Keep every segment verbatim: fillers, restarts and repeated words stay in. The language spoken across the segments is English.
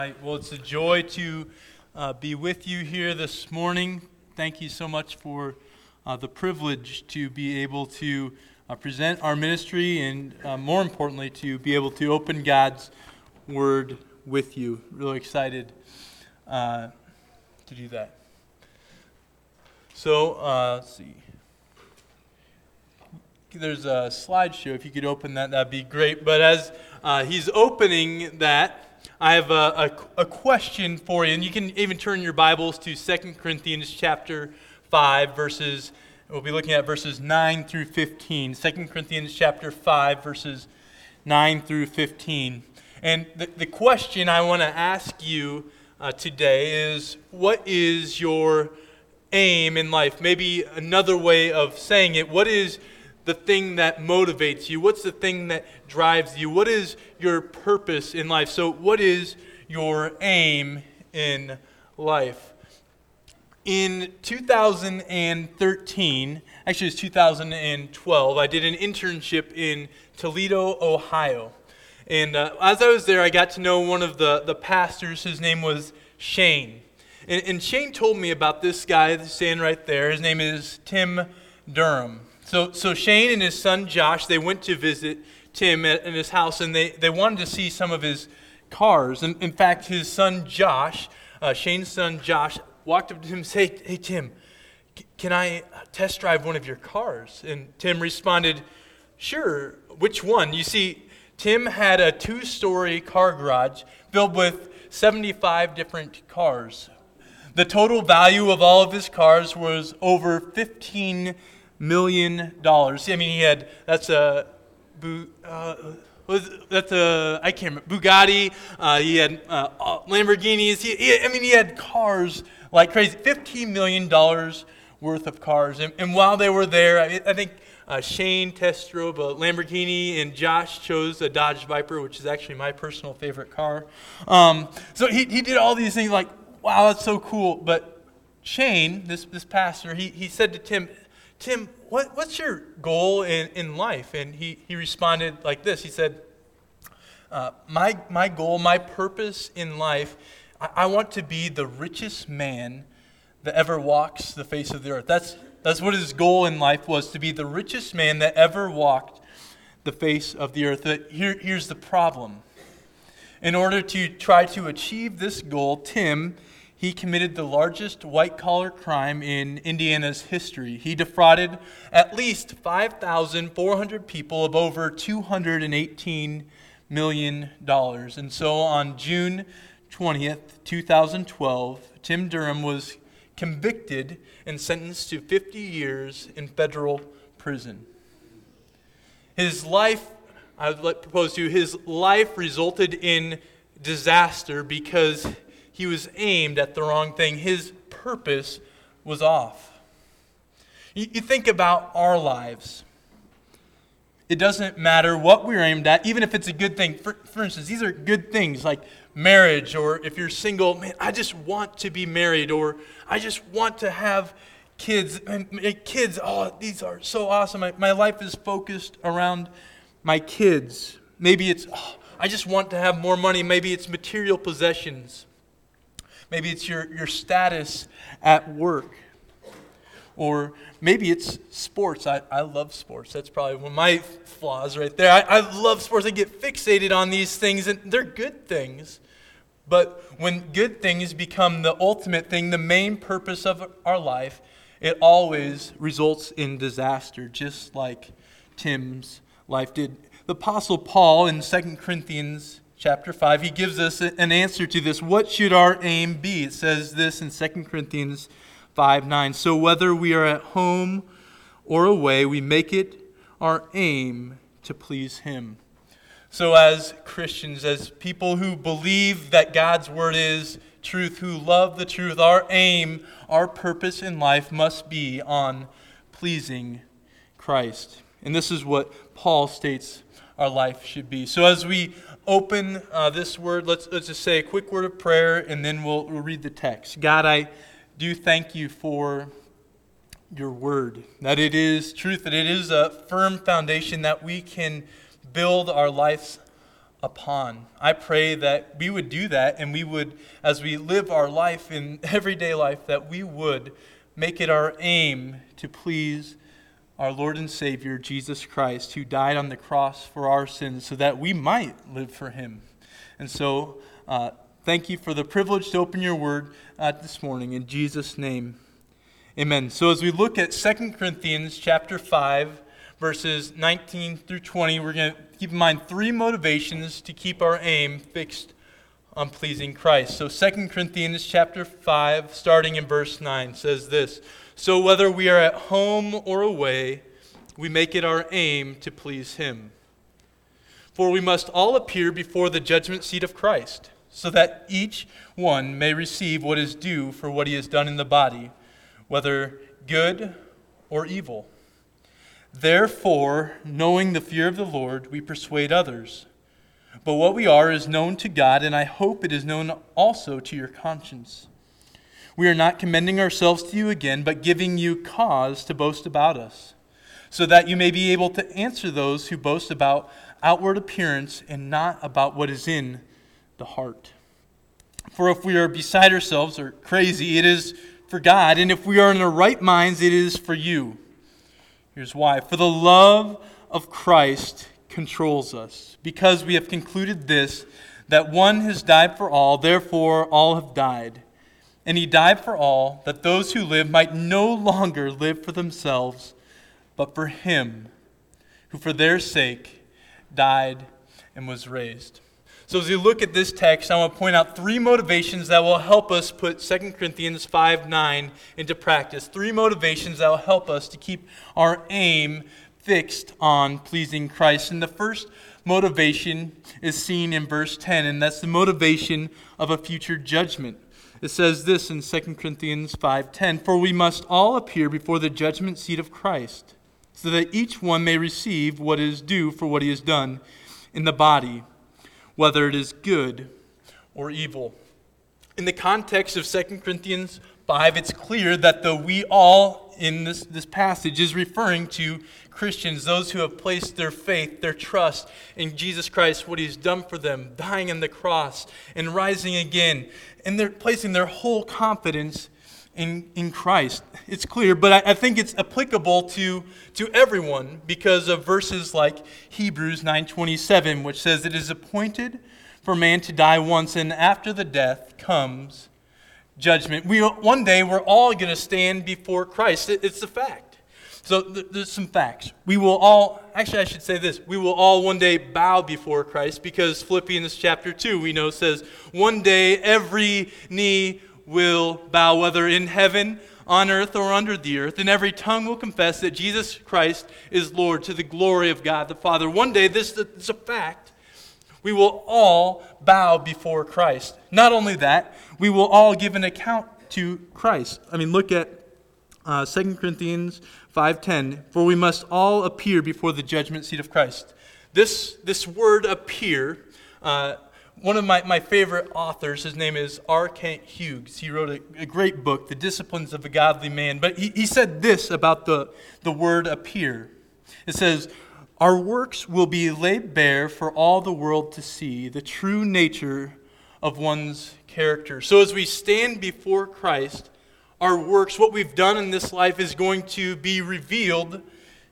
Right, well, it's a joy to uh, be with you here this morning. Thank you so much for uh, the privilege to be able to uh, present our ministry and, uh, more importantly, to be able to open God's Word with you. Really excited uh, to do that. So, uh, let's see. There's a slideshow. If you could open that, that'd be great. But as uh, he's opening that, I have a, a, a question for you, and you can even turn your Bibles to Second Corinthians chapter five, verses, we'll be looking at verses nine through fifteen. Second Corinthians chapter five, verses nine through fifteen. And the, the question I want to ask you uh, today is, what is your aim in life? Maybe another way of saying it, what is the thing that motivates you? What's the thing that drives you? What is your purpose in life? So what is your aim in life? In two thousand thirteen, actually it's two thousand twelve, I did an internship in Toledo, Ohio. And uh, as I was there, I got to know one of the, the pastors. His name was Shane. And, and Shane told me about this guy that's standing right there. His name is Tim Durham. So so Shane and his son Josh, they went to visit Tim at, in his house, and they, they wanted to see some of his cars. And in fact, his son Josh, uh, Shane's son Josh, walked up to him and said, "Hey Tim, c- can I test drive one of your cars?" And Tim responded, "Sure, which one?" You see, Tim had a two-story car garage filled with seventy-five different cars. The total value of all of his cars was over fifteen million dollars. I mean, he had, that's a, uh, was, that's a, I can't remember, Bugatti, uh, he had uh, Lamborghinis, he, he, I mean, he had cars like crazy, fifteen million dollars worth of cars. And, and while they were there, I, I think uh, Shane test drove a Lamborghini, and Josh chose a Dodge Viper, which is actually my personal favorite car. Um, so he, he did all these things like, wow, that's so cool. But Shane, this, this pastor, he, he said to Tim, Tim, what, what's your goal in, in life? And he, he responded like this. He said, uh, my, my goal, my purpose in life, I, I want to be the richest man that ever walks the face of the earth. That's, that's what his goal in life was, to be the richest man that ever walked the face of the earth. But here, here's the problem. In order to try to achieve this goal, Tim, he committed the largest white-collar crime in Indiana's history. He defrauded at least five thousand four hundred people of over two hundred eighteen million dollars. And so on June twentieth, two thousand twelve, Tim Durham was convicted and sentenced to fifty years in federal prison. His life, I would propose to you, his life resulted in disaster because he was aimed at the wrong thing. His purpose was off. You, you think about our lives. It doesn't matter what we're aimed at, even if it's a good thing. For, for instance, these are good things like marriage, or if you're single, man, I just want to be married, or I just want to have kids. And kids, oh, these are so awesome. My, my life is focused around my kids. Maybe it's, oh, I just want to have more money. Maybe it's material possessions. Maybe it's your, your status at work. Or maybe it's sports. I, I love sports. That's probably one of my flaws right there. I, I love sports. I get fixated on these things, and they're good things. But when good things become the ultimate thing, the main purpose of our life, it always results in disaster, just like Tim's life did. The Apostle Paul in Second Corinthians chapter five, he gives us an answer to this. What should our aim be? It says this in Second Corinthians five nine. So whether we are at home or away, we make it our aim to please Him. So as Christians, as people who believe that God's Word is truth, who love the truth, our aim, our purpose in life must be on pleasing Christ. And this is what Paul states our life should be. So as we open uh, this word, let's let's just say a quick word of prayer, and then we'll, we'll read the text. God, I do thank you for your word, that it is truth, that it is a firm foundation that we can build our lives upon. I pray that we would do that, and we would, as we live our life in everyday life, that we would make it our aim to please our Lord and Savior, Jesus Christ, who died on the cross for our sins so that we might live for him. And so, uh, thank you for the privilege to open your word uh, this morning. In Jesus' name, amen. So as we look at Second Corinthians chapter five, verses nineteen through twenty, we're going to keep in mind three motivations to keep our aim fixed on pleasing Christ. So Second Corinthians chapter five, starting in verse nine, says this: "So whether we are at home or away, we make it our aim to please him. For we must all appear before the judgment seat of Christ, so that each one may receive what is due for what he has done in the body, whether good or evil. Therefore, knowing the fear of the Lord, we persuade others. But what we are is known to God, and I hope it is known also to your conscience. We are not commending ourselves to you again, but giving you cause to boast about us, so that you may be able to answer those who boast about outward appearance and not about what is in the heart. For if we are beside ourselves or crazy, it is for God, and if we are in our right minds, it is for you. Here's why. For the love of Christ controls us, because we have concluded this, that one has died for all, therefore all have died. And he died for all, that those who live might no longer live for themselves, but for him who for their sake died and was raised." So as we look at this text, I want to point out three motivations that will help us put Second Corinthians five nine into practice. Three motivations that will help us to keep our aim fixed on pleasing Christ. And the first motivation is seen in verse ten, and that's the motivation of a future judgment. It says this in Second Corinthians five ten, "For we must all appear before the judgment seat of Christ, so that each one may receive what is due for what he has done in the body, whether it is good or evil." In the context of Second Corinthians five, it's clear that the "we all" in this, this passage is referring to Christians, those who have placed their faith, their trust in Jesus Christ, what he's done for them, dying on the cross and rising again, and they're placing their whole confidence in, in Christ. It's clear, but I, I think it's applicable to, to everyone because of verses like Hebrews nine twenty-seven, which says, "It is appointed for man to die once, and after the death comes judgment." We one day we're all going to stand before Christ. It, it's a fact. So th- there's some facts. We will all, actually I should say this, we will all one day bow before Christ, because Philippians chapter two, we know, says, one day every knee will bow, whether in heaven, on earth, or under the earth, and every tongue will confess that Jesus Christ is Lord, to the glory of God the Father. One day, this is a fact, we will all bow before Christ. Not only that, we will all give an account to Christ. I mean, look at uh, Second Corinthians five ten, "For we must all appear before the judgment seat of Christ." This, this word "appear," uh, one of my, my favorite authors, his name is R. Kent Hughes. He wrote a, a great book, The Disciplines of a Godly Man. But he, he said this about the, the word "appear." It says, "Our works will be laid bare for all the world to see, the true nature of one's character." So as we stand before Christ, our works, what we've done in this life, is going to be revealed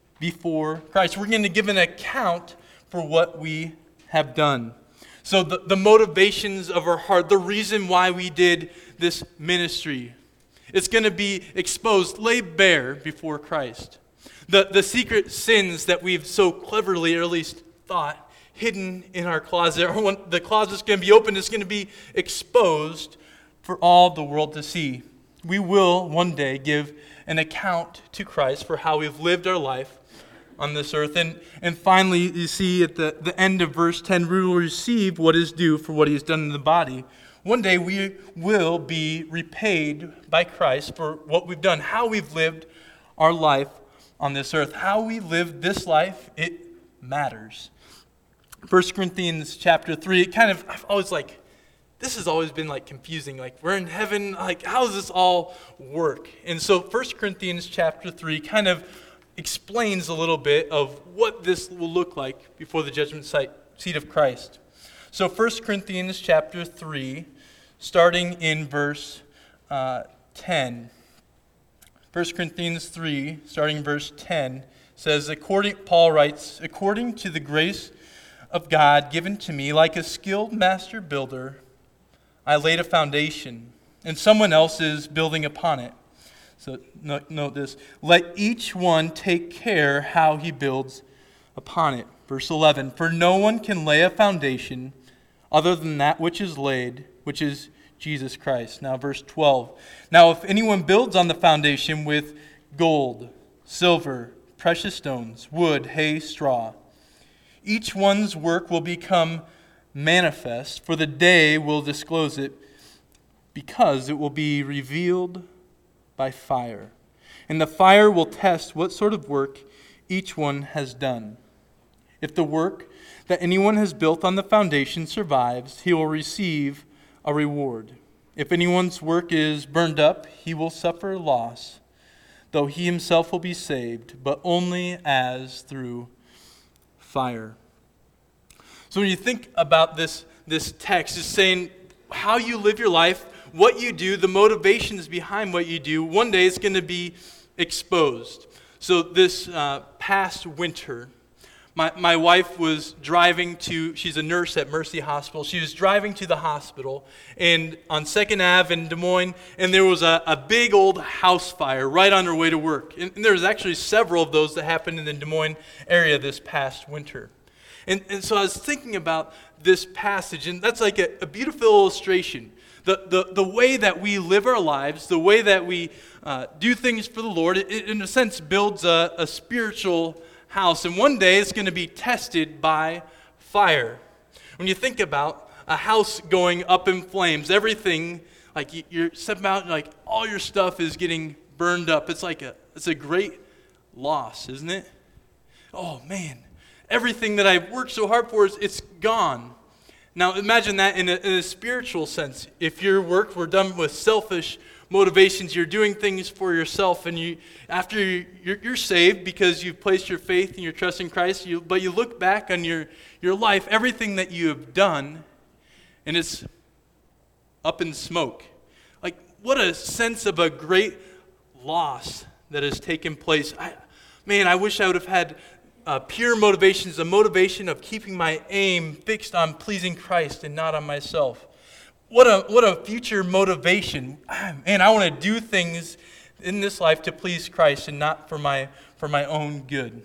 before Christ. We're going to give an account for what we have done. So the, the motivations of our heart, the reason why we did this ministry, it's going to be exposed, laid bare before Christ. The, the secret sins that we've so cleverly, or at least thought, hidden in our closet, or when the closet's going to be opened, it's going to be exposed for all the world to see. We will one day give an account to Christ for how we've lived our life on this earth. And, and finally, you see at the, the end of verse ten, we will receive what is due for what he has done in the body. One day we will be repaid by Christ for what we've done, how we've lived our life on this earth. How we live this life, it matters. First Corinthians chapter three, it kind of, I've always like, this has always been like confusing. Like, we're in heaven, like, how does this all work? And so First Corinthians chapter three kind of explains a little bit of what this will look like before the judgment seat of Christ. So First Corinthians chapter three, starting in verse uh, ten. First Corinthians three, starting in verse ten, says, according, Paul writes, according to the grace of God given to me, like a skilled master builder, I laid a foundation, and someone else is building upon it. So note, note this. Let each one take care how he builds upon it. Verse eleven, for no one can lay a foundation other than that which is laid, which is Jesus Christ. Now verse twelve. Now if anyone builds on the foundation with gold, silver, precious stones, wood, hay, straw, each one's work will become manifest, for the day will disclose it, because it will be revealed by fire. And the fire will test what sort of work each one has done. If the work that anyone has built on the foundation survives, he will receive a reward. If anyone's work is burned up, he will suffer loss, though he himself will be saved, but only as through fire. So when you think about this, this text, it's saying how you live your life, what you do, the motivations behind what you do, one day it's going to be exposed. So this uh, past winter, my, my wife was driving to, she's a nurse at Mercy Hospital, she was driving to the hospital and on second Avenue in Des Moines, and there was a, a big old house fire right on her way to work. And, and there was actually several of those that happened in the Des Moines area this past winter. And, and so I was thinking about this passage, and that's like a, a beautiful illustration. The, the, the way that we live our lives, the way that we uh, do things for the Lord, it, it in a sense builds a, a spiritual house. And one day it's going to be tested by fire. When you think about a house going up in flames, everything, like you, you're stepping out, and like all your stuff is getting burned up. It's like a, it's a great loss, isn't it? Oh man, everything that I've worked so hard for, is it's gone. Now imagine that in a, in a spiritual sense. If your work were done with selfish motivations, you're doing things for yourself, and you after you, you're, you're saved because you've placed your faith and your trust in Christ, you, but you look back on your, your life, everything that you have done, and it's up in smoke. Like, what a sense of a great loss that has taken place. I, man, I wish I would have had Uh, pure motivations, the motivation of keeping my aim fixed on pleasing Christ and not on myself. What a what a future motivation. Man, I want to do things in this life to please Christ and not for my for my own good.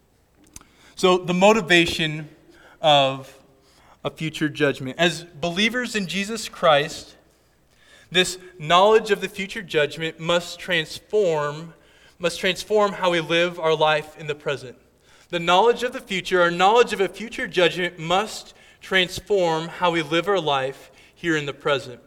So the motivation of a future judgment. As believers in Jesus Christ, this knowledge of the future judgment must transform must transform how we live our life in the present. The knowledge of the future, our knowledge of a future judgment must transform how we live our life here in the present.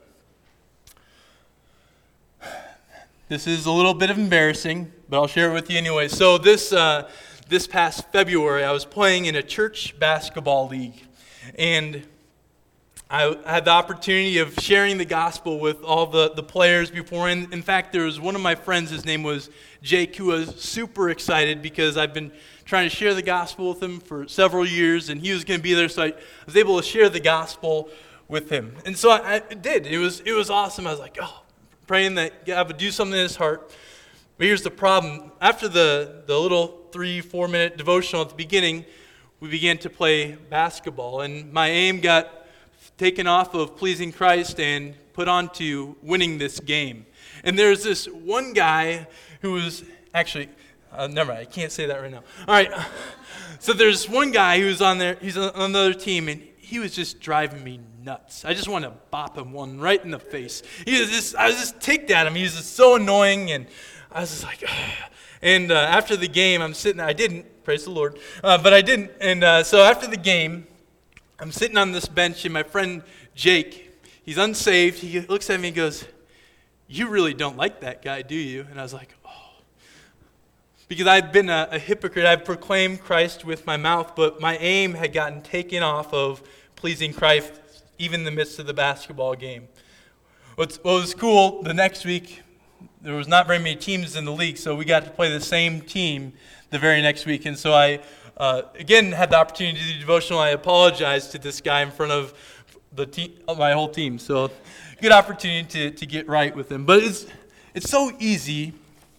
This is a little bit of embarrassing, but I'll share it with you anyway. So this uh, this past February, I was playing in a church basketball league, and I had the opportunity of sharing the gospel with all the, the players before. And in fact, there was one of my friends, his name was Jake, who was super excited because I've been trying to share the gospel with him for several years, and he was going to be there, so I was able to share the gospel with him. And so I, I did. It was it was awesome. I was like, oh, praying that God would do something in his heart. But here's the problem. After the, the little three, four-minute devotional at the beginning, we began to play basketball, and my aim got taken off of pleasing Christ and put on to winning this game. And there's this one guy who was actually, uh, never mind, I can't say that right now. All right, so there's one guy who's on there, he's on another team, and he was just driving me nuts. I just want to bop him one right in the face. He was just, I was just ticked at him. He was just so annoying, and I was just like, ugh. And uh, after the game, I'm sitting there, I didn't, praise the Lord, uh, but I didn't. And uh, so after the game, I'm sitting on this bench, and my friend Jake, he's unsaved. He looks at me and goes, "You really don't like that guy, do you?" And I was like, oh. Because I've been a, a hypocrite. I've proclaimed Christ with my mouth, but my aim had gotten taken off of pleasing Christ, even in the midst of the basketball game. What's, what was cool, the next week, there was not very many teams in the league, so we got to play the same team the very next week. And so I uh, again had the opportunity to do devotional. I apologize to this guy in front of the team, my whole team. So good opportunity to, to get right with him. But it's it's so easy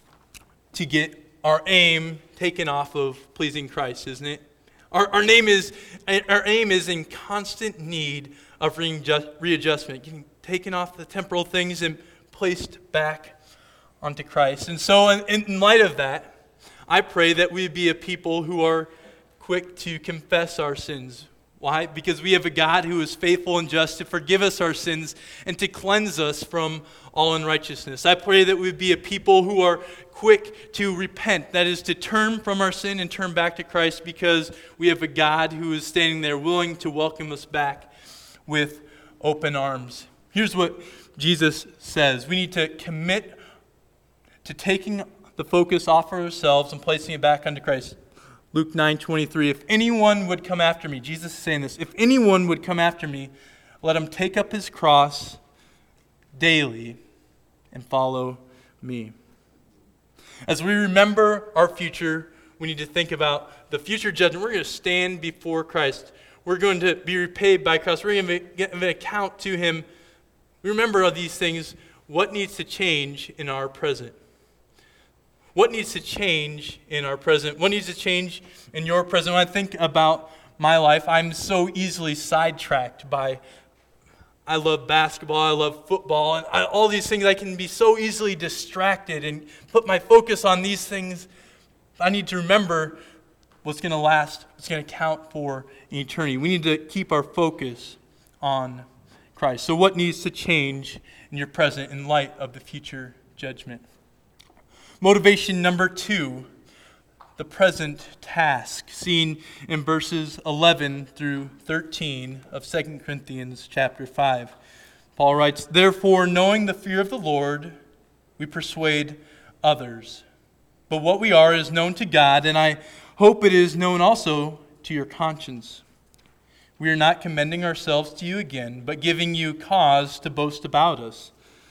to get our aim taken off of pleasing Christ, isn't it? Our, our name is our aim is in constant need of readjustment, getting taken off the temporal things and placed back onto Christ. And so in, in light of that, I pray that we be a people who are quick to confess our sins. Why? Because we have a God who is faithful and just to forgive us our sins and to cleanse us from all unrighteousness. I pray that we be a people who are quick to repent, that is to turn from our sin and turn back to Christ, because we have a God who is standing there willing to welcome us back with open arms. Here's what Jesus says. We need to commit to taking the focus off of ourselves and placing it back onto Christ. Luke nine twenty-three, if anyone would come after me, Jesus is saying this, if anyone would come after me, let him take up his cross daily and follow me. As we remember our future, we need to think about the future judgment. We're going to stand before Christ. We're going to be repaid by Christ. We're going to give an account to him. We remember all these things. What needs to change in our present? What needs to change in our present? What needs to change in your present? When I think about my life, I'm so easily sidetracked by, I love basketball, I love football, and I, all these things. I can be so easily distracted and put my focus on these things. I need to remember what's going to last, what's going to count for in eternity. We need to keep our focus on Christ. So what needs to change in your present in light of the future judgment? Motivation number two, the present task, seen in verses eleven through thirteen of Second Corinthians chapter five. Paul writes, therefore, knowing the fear of the Lord, we persuade others. But what we are is known to God, and I hope it is known also to your conscience. We are not commending ourselves to you again, but giving you cause to boast about us,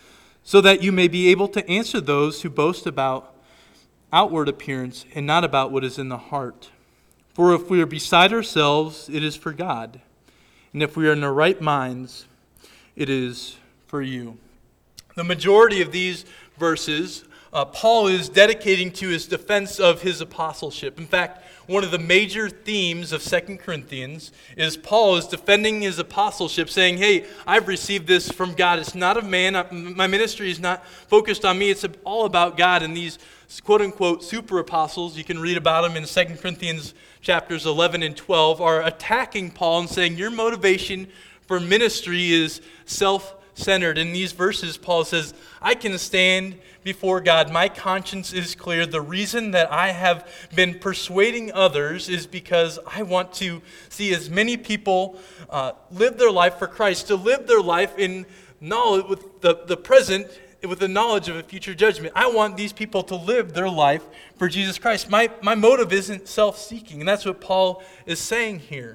so that you may be able to answer those who boast about outward appearance and not about what is in the heart. For if we are beside ourselves, it is for God. And if we are in our right minds, it is for you. The majority of these verses, uh, Paul is dedicating to his defense of his apostleship. In fact, one of the major themes of Second Corinthians is Paul is defending his apostleship, saying, hey, I've received this from God. It's not of man. My ministry is not focused on me. It's all about God. And these quote-unquote super apostles, you can read about them in Second Corinthians chapters eleven and twelve, are attacking Paul and saying, your motivation for ministry is self-centered. In these verses, Paul says, I can stand before God. My conscience is clear. The reason that I have been persuading others is because I want to see as many people uh, live their life for Christ, to live their life in knowledge with the, the present, with the knowledge of a future judgment. I want these people to live their life for Jesus Christ. My, my motive isn't self-seeking, and that's what Paul is saying here.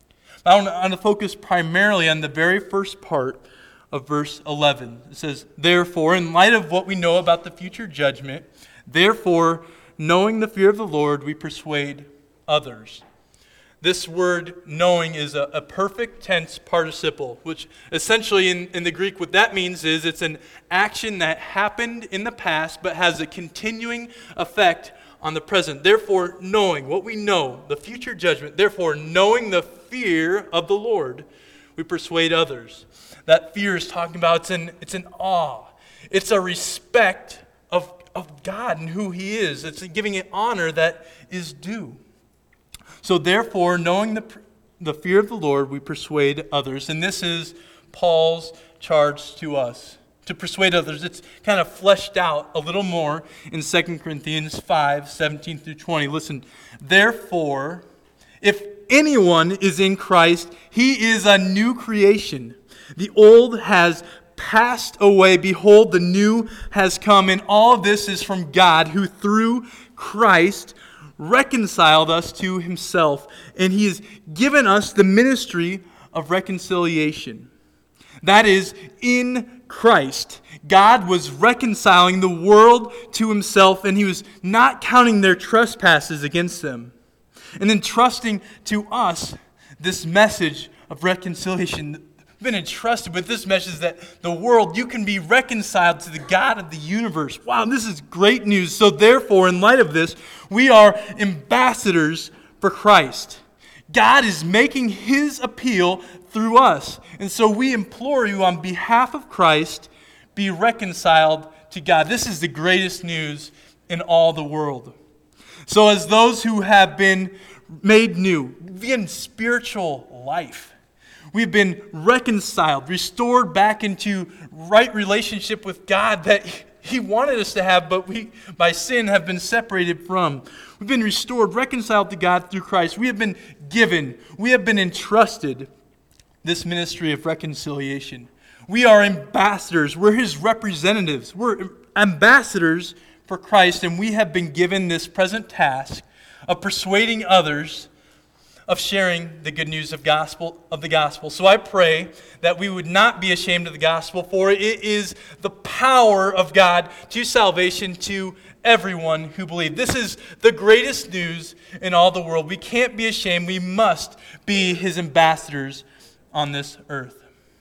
I want to, I want to focus primarily on the very first part of verse eleven. It says, therefore, in light of what we know about the future judgment, therefore, knowing the fear of the Lord, we persuade others. This word knowing is a, a perfect tense participle, which essentially in, in the Greek what that means is it's an action that happened in the past but has a continuing effect on the present. Therefore, knowing what we know, the future judgment, therefore, knowing the fear of the Lord, we persuade others. That fear is talking about, it's an, it's an awe. It's a respect of, of God and who He is. It's giving it honor that is due. So therefore, knowing the, the fear of the Lord, we persuade others. And this is Paul's charge to us, to persuade others. It's kind of fleshed out a little more in Second Corinthians five, seventeen through twenty. Listen, therefore, if anyone is in Christ, he is a new creation. The old has passed away. Behold, the new has come. And all of this is from God, who through Christ reconciled us to Himself. And He has given us the ministry of reconciliation. That is, in Christ, God was reconciling the world to Himself, and He was not counting their trespasses against them. and entrusting to us this message of reconciliation. We've been entrusted with this message that the world, you can be reconciled to the God of the universe. Wow, this is great news. So therefore, in light of this, we are ambassadors for Christ. God is making his appeal through us. And so we implore you on behalf of Christ, be reconciled to God. This is the greatest news in all the world. So as those who have been made new, in spiritual life, we've been reconciled, restored back into right relationship with God that he wanted us to have, but we, by sin, have been separated from. We've been restored, reconciled to God through Christ. We have been given, we have been entrusted this ministry of reconciliation. We are ambassadors. We're his representatives. We're ambassadors for Christ, and we have been given this present task of persuading others, of sharing the good news of gospel of the gospel. So I pray that we would not be ashamed of the gospel, for it is the power of God to salvation to everyone who believes. This is the greatest news in all the world. We can't be ashamed. We must be his ambassadors on this earth.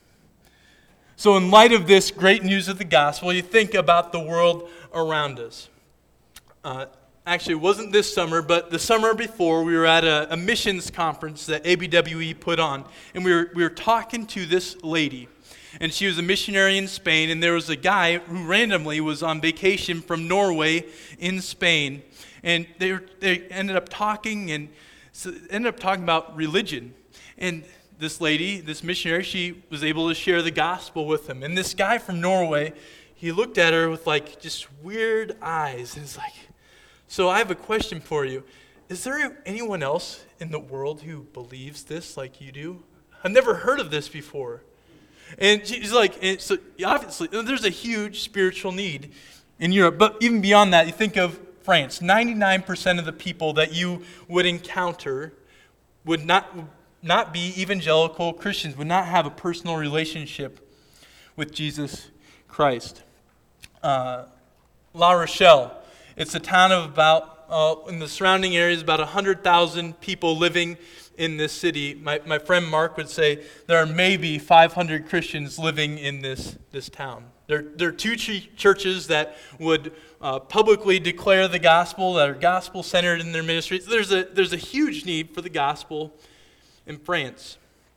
So in light of this great news of the gospel, you think about the world around us. Uh, Actually, it wasn't this summer, but the summer before, we were at a, a missions conference that A B W E put on, and we were we were talking to this lady, and she was a missionary in Spain, and there was a guy who randomly was on vacation from Norway in Spain, and they were, they ended up talking and so ended up talking about religion, and this lady, this missionary, she was able to share the gospel with him, and this guy from Norway, he looked at her with like just weird eyes, and it's like, so I have a question for you. Is there anyone else in the world who believes this like you do? I've never heard of this before. And she's like, and so obviously, there's a huge spiritual need in Europe. But even beyond that, you think of France. ninety-nine percent of the people that you would encounter would not, not be evangelical Christians, would not have a personal relationship with Jesus Christ. Uh, La Rochelle. It's a town of about, uh, in the surrounding areas, about one hundred thousand people living in this city. My my friend Mark would say there are maybe five hundred Christians living in this, this town. There, there are two ch- churches that would uh, publicly declare the gospel, that are gospel-centered in their ministries. There's a, there's a huge need for the gospel in France.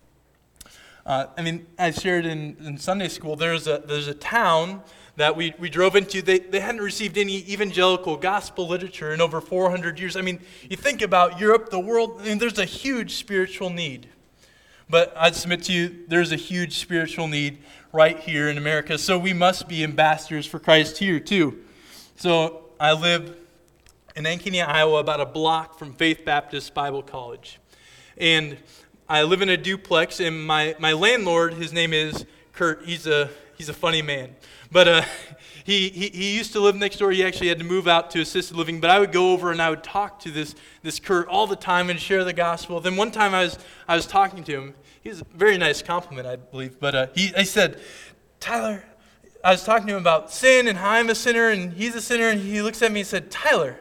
Uh, I mean, I shared in, in Sunday school, there's a there's a town that we, we drove into. They, they hadn't received any evangelical gospel literature in over four hundred years. I mean, you think about Europe, the world, I mean, there's a huge spiritual need. But I'd submit to you, there's a huge spiritual need right here in America. So we must be ambassadors for Christ here too. So I live in Ankeny, Iowa, about a block from Faith Baptist Bible College. And I live in a duplex, and my, my landlord, his name is Kurt. He's a he's a funny man. But uh, he, he he used to live next door. He actually had to move out to assisted living. But I would go over and I would talk to this this Kurt all the time and share the gospel. Then one time I was I was talking to him. He was a very nice compliment, I believe. But uh, he I said, Tyler, I was talking to him about sin and how I'm a sinner and he's a sinner. And he looks at me and said, Tyler,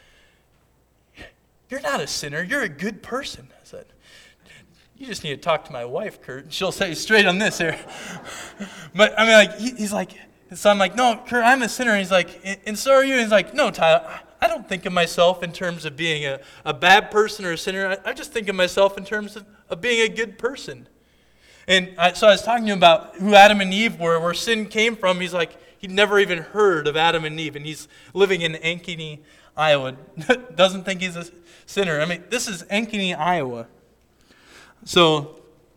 you're not a sinner. You're a good person. I said, you just need to talk to my wife, Kurt, and she'll say straight on this here. But I mean, like he, he's like, so I'm like, no, Kurt, I'm a sinner. And he's like, and so are you? And he's like, no, Tyler, I don't think of myself in terms of being a, a bad person or a sinner. I, I just think of myself in terms of, of being a good person. And I, so I was talking to him about who Adam and Eve were, where sin came from. He's like, he'd never even heard of Adam and Eve, and he's living in Ankeny, Iowa. Doesn't think he's a sinner. I mean, this is Ankeny, Iowa. So,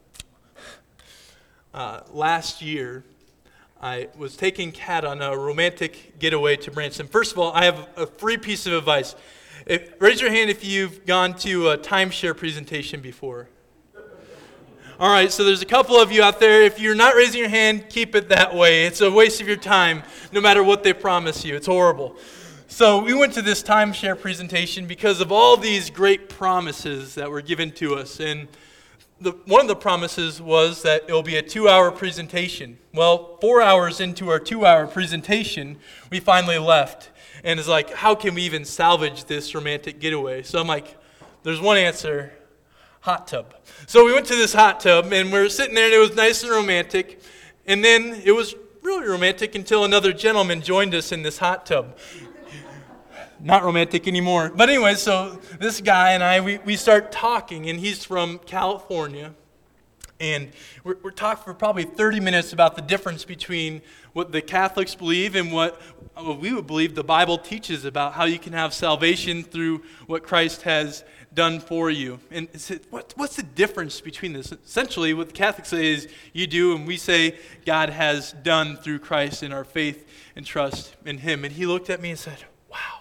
uh, last year, I was taking Kat on a romantic getaway to Branson. First of all, I have a free piece of advice. If, raise your hand if you've gone to a timeshare presentation before. All right, so there's a couple of you out there. If you're not raising your hand, keep it that way. It's a waste of your time, no matter what they promise you. It's horrible. So we went to this timeshare presentation because of all these great promises that were given to us. And The, one of the promises was that it will be a two-hour presentation. Well, four hours into our two-hour presentation, we finally left. And it's like, how can we even salvage this romantic getaway? So I'm like, There's one answer, hot tub. So we went to this hot tub, and we were sitting there, and it was nice and romantic. And then it was really romantic until another gentleman joined us in this hot tub. Not romantic anymore. But anyway, so this guy and I, we, we start talking, and he's from California. And we're, we're talking for probably thirty minutes about the difference between what the Catholics believe and what, what we would believe the Bible teaches about how you can have salvation through what Christ has done for you. And it's, what, what's the difference between this? Essentially, what the Catholics say is you do, and we say God has done through Christ in our faith and trust in Him. And he looked at me and said, wow,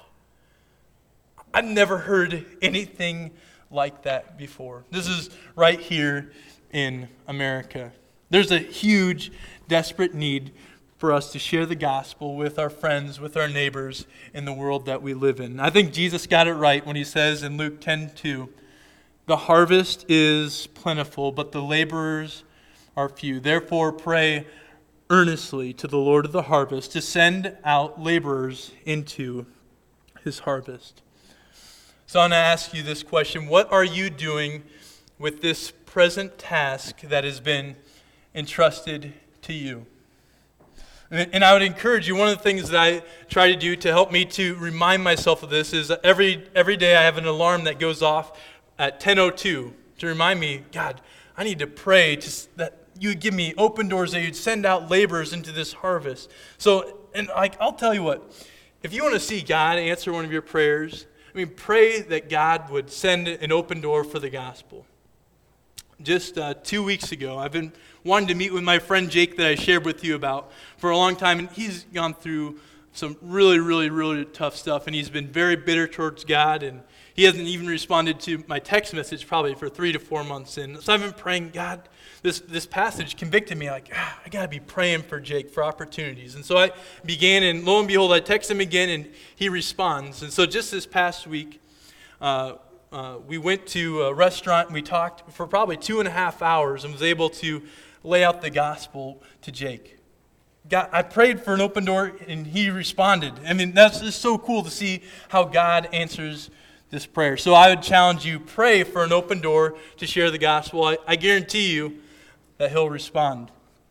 I've never heard anything like that before. This is right here in America. There's a huge, desperate need for us to share the gospel with our friends, with our neighbors in the world that we live in. I think Jesus got it right when he says in Luke ten two, the harvest is plentiful, but the laborers are few. Therefore pray earnestly to the Lord of the harvest to send out laborers into his harvest. So I'm going to ask you this question. What are you doing with this present task that has been entrusted to you? And, and I would encourage you, one of the things that I try to do to help me to remind myself of this is that every every day I have an alarm that goes off at ten oh two to remind me, God, I need to pray to, that you would give me open doors, that you'd send out laborers into this harvest. So, and I, I'll tell you what, if you want to see God answer one of your prayers, I mean, pray that God would send an open door for the gospel. Just uh, two weeks ago, I've been wanting to meet with my friend Jake that I shared with you about for a long time, and he's gone through some really, really, really tough stuff, and he's been very bitter towards God, and he hasn't even responded to my text message probably for three to four months. And so I've been praying, God, this, this passage convicted me, like, ah, I got to be praying for Jake for opportunities. And so I began, and lo and behold, I text him again, and he responds. And so just this past week, uh, Uh, we went to a restaurant and we talked for probably two and a half hours and was able to lay out the gospel to Jake. God, I prayed for an open door and he responded. I mean, that's just so cool to see how God answers this prayer. So I would challenge you, pray for an open door to share the gospel. I, I guarantee you that he'll respond.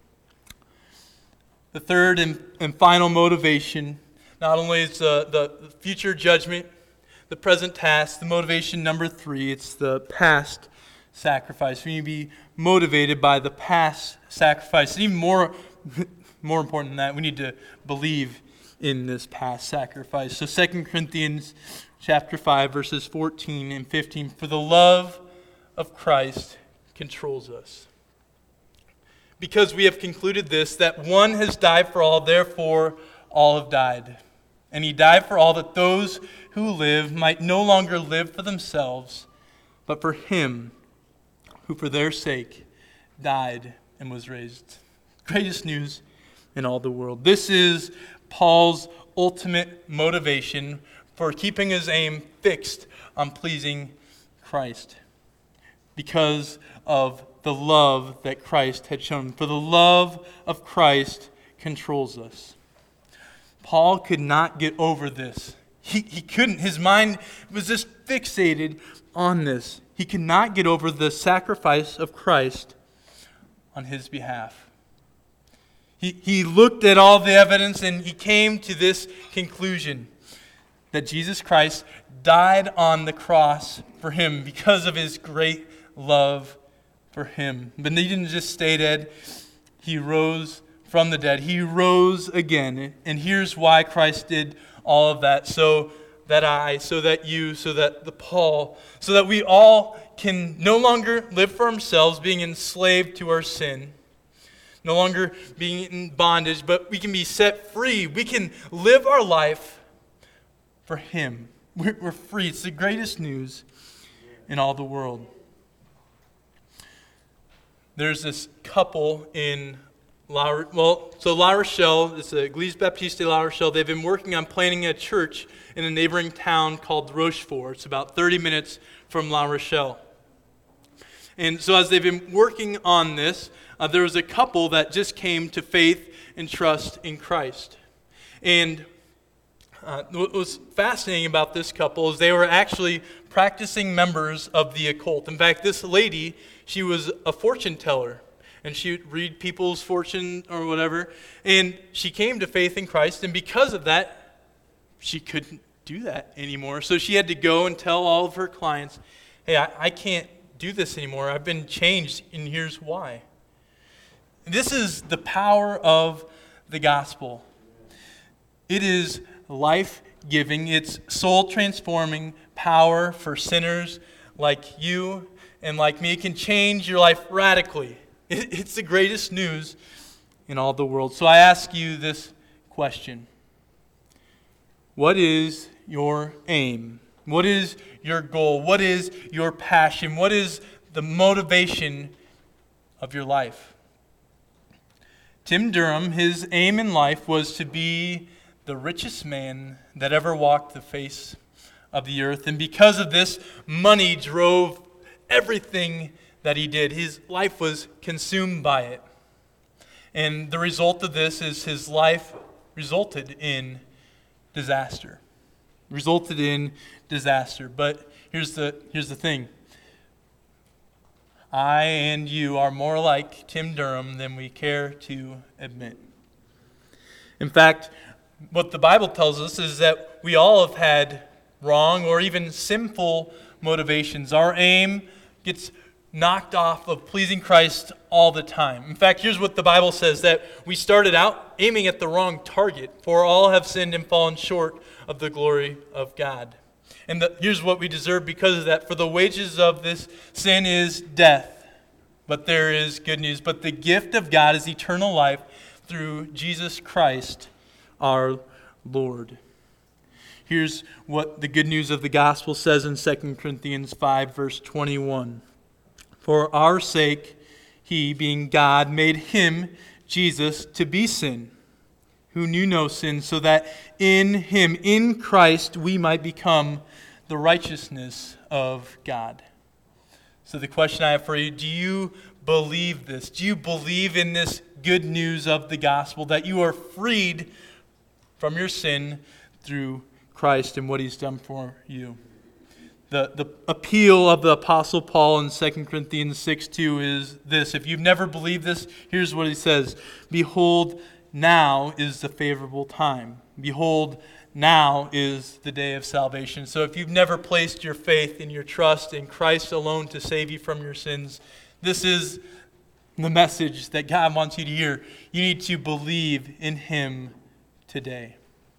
The third and, and final motivation, not only is the, the future judgment, the present task, the motivation number three, it's the past sacrifice. We need to be motivated by the past sacrifice. And even more, more important than that, we need to believe in this past sacrifice. So Second Corinthians chapter five, verses fourteen and fifteen, for the love of Christ controls us. Because we have concluded this, that one has died for all, therefore all have died. And he died for all, that those who live might no longer live for themselves, but for him who for their sake died and was raised. Greatest news in all the world. This is Paul's ultimate motivation for keeping his aim fixed on pleasing Christ, because of the love that Christ had shown. For the love of Christ controls us. Paul could not get over this. He, he couldn't. His mind was just fixated on this. He could not get over the sacrifice of Christ on his behalf. He, he looked at all the evidence and he came to this conclusion, that Jesus Christ died on the cross for him because of his great love for him. But he didn't just stay dead. He rose from the dead. He rose again. And here's why Christ did all of that. So that I, so that you, so that the Paul, so that we all can no longer live for ourselves, being enslaved to our sin. No longer being in bondage, but we can be set free. We can live our life for him. We're, we're free. It's the greatest news in all the world. There's this couple in La, well, so La Rochelle, it's the Église Baptiste de La Rochelle. They've been working on planning a church in a neighboring town called Rochefort. It's about thirty minutes from La Rochelle. And so as they've been working on this, uh, there was a couple that just came to faith and trust in Christ. And Uh, what was fascinating about this couple is they were actually practicing members of the occult. In fact, this lady, she was a fortune teller, and she would read people's fortune or whatever, and she came to faith in Christ, and because of that, she couldn't do that anymore. So she had to go and tell all of her clients, hey, I, I can't do this anymore. I've been changed, and here's why. This is the power of the gospel. It is life-giving. It's soul-transforming power for sinners like you and like me. It can change your life radically. It's the greatest news in all the world. So I ask you this question. What is your aim? What is your goal? What is your passion? What is the motivation of your life? Tim Durham, his aim in life was to be the richest man that ever walked the face of the earth. And because of this, money drove everything that he did. His life was consumed by it. And the result of this is his life resulted in disaster. Resulted in disaster. But here's the here's the thing. I and you are more like Tim Durham than we care to admit. In fact, what the Bible tells us is that we all have had wrong or even sinful motivations. Our aim gets knocked off of pleasing Christ all the time. In fact, here's what the Bible says, that we started out aiming at the wrong target, for all have sinned and fallen short of the glory of God. And the, here's what we deserve because of that. For the wages of this sin is death, but there is good news. But the gift of God is eternal life through Jesus Christ our Lord. Here's what the good news of the gospel says in Second Corinthians five, verse twenty-one. For our sake, he, being God, made him, Jesus, to be sin, who knew no sin, so that in him, in Christ, we might become the righteousness of God. So the question I have for you, do you believe this? Do you believe in this good news of the gospel, that you are freed from your sin through Christ and what he's done for you? The, the appeal of the Apostle Paul in Second Corinthians six two is this. If you've never believed this, here's what he says. Behold, now is the favorable time. Behold, now is the day of salvation. So if you've never placed your faith and your trust in Christ alone to save you from your sins, this is the message that God wants you to hear. You need to believe in him today.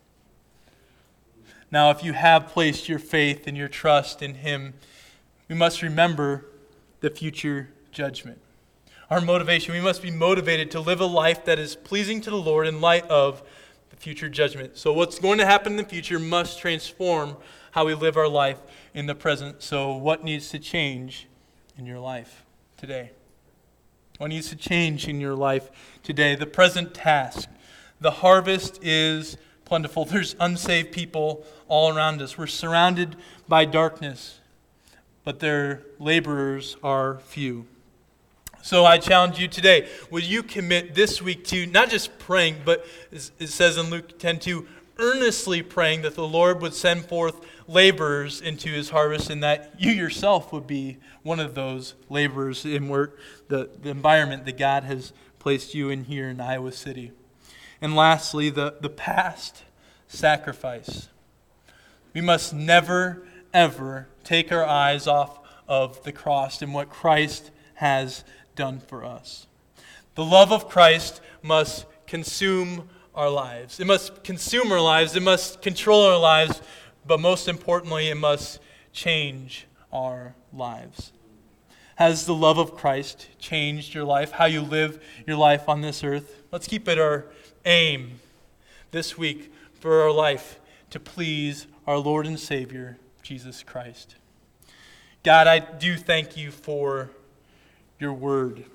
Now, if you have placed your faith and your trust in him, we must remember the future judgment. Our motivation, we must be motivated to live a life that is pleasing to the Lord in light of the future judgment. So what's going to happen in the future must transform how we live our life in the present. So what needs to change in your life today? What needs to change in your life today? The present task. The harvest is plentiful. There's unsaved people all around us. We're surrounded by darkness, but their laborers are few. So I challenge you today, will you commit this week to not just praying, but it says in Luke ten two, earnestly praying that the Lord would send forth laborers into his harvest, and that you yourself would be one of those laborers in where the, the environment that God has placed you in here in Iowa City. And lastly, the, the past sacrifice. We must never, ever take our eyes off of the cross and what Christ has done for us. The love of Christ must consume our lives. It must consume our lives. It must control our lives. But most importantly, it must change our lives. Has the love of Christ changed your life? How you live your life on this earth? Let's keep it our aim this week for our life to please our Lord and Savior, Jesus Christ. God, I do thank you for your word.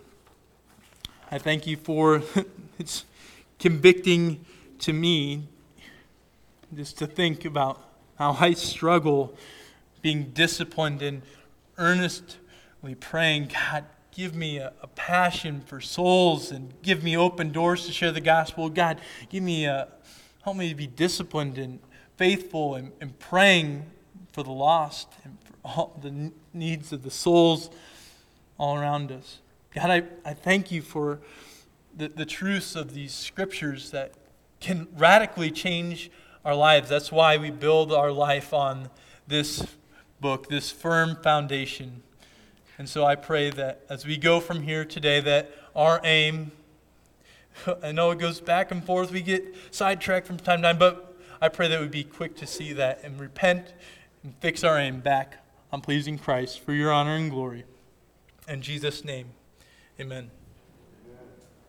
I thank you for its convicting to me just to think about how I struggle being disciplined and earnestly praying, God, give me a, a passion for souls and give me open doors to share the gospel. God, give me a, help me to be disciplined and faithful in, in praying for the lost and for all the needs of the souls all around us. God, I, I thank you for the, the truths of these scriptures that can radically change our lives. That's why we build our life on this book, this firm foundation. And so I pray that as we go from here today, that our aim, I know it goes back and forth, we get sidetracked from time to time, but I pray that we'd be quick to see that and repent and fix our aim back on pleasing Christ for your honor and glory. In Jesus' name, amen.